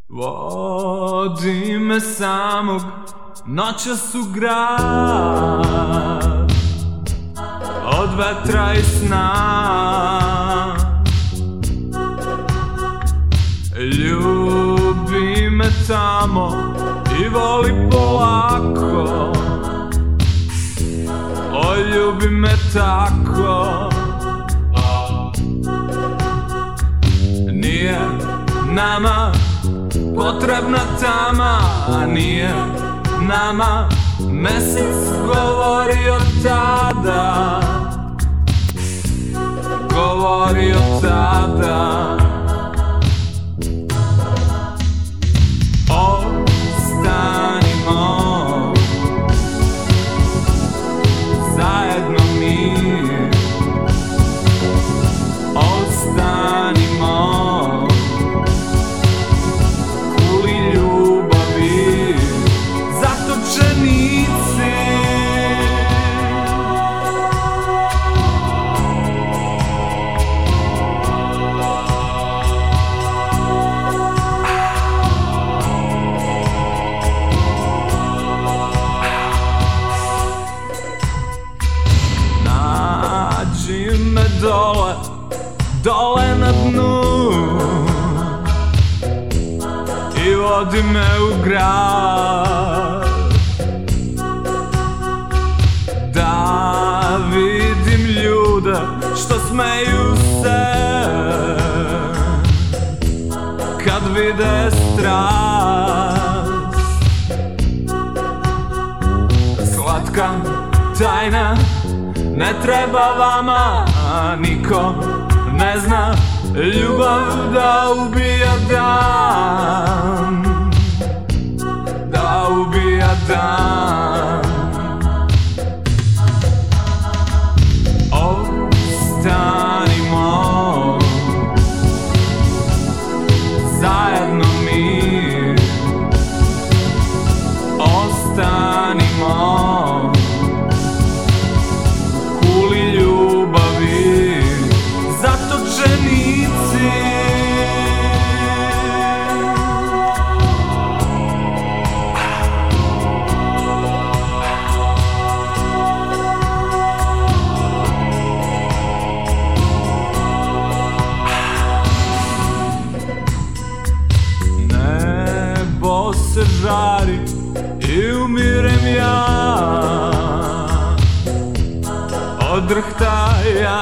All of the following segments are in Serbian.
Vodi me samog noćas u grad, od vetra i sna. Ljubi me tamo i voli polako, o ljubi me tako. Nije nama potrebna tama, nije nama mesec govorio tada, govorio tada. Ostanimo zajedno mi, ostanimo kuli ljubavi, zatočenici. Nađi me dole, dole na dnu i vodi me u grad, da vidim ljude što smeju se kad vide strast. Slatka tajna ne treba vama, niko ne zna ljubav da ubija dan, da ubija dan. Ostanimo zajedno mi, ostanimo kuli ljubavi, zatočenici. Nebo se žari i umirem ja od drhtaja.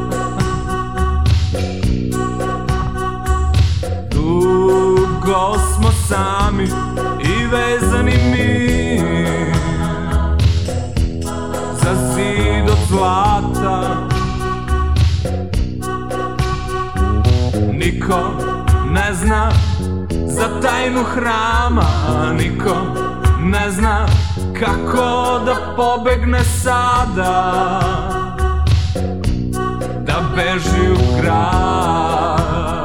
Dugo smo sami i vezani mi za zid od zlata. Niko ne zna za tajnu hrama, niko ne zna kako da pobegne sada, da beži u grad.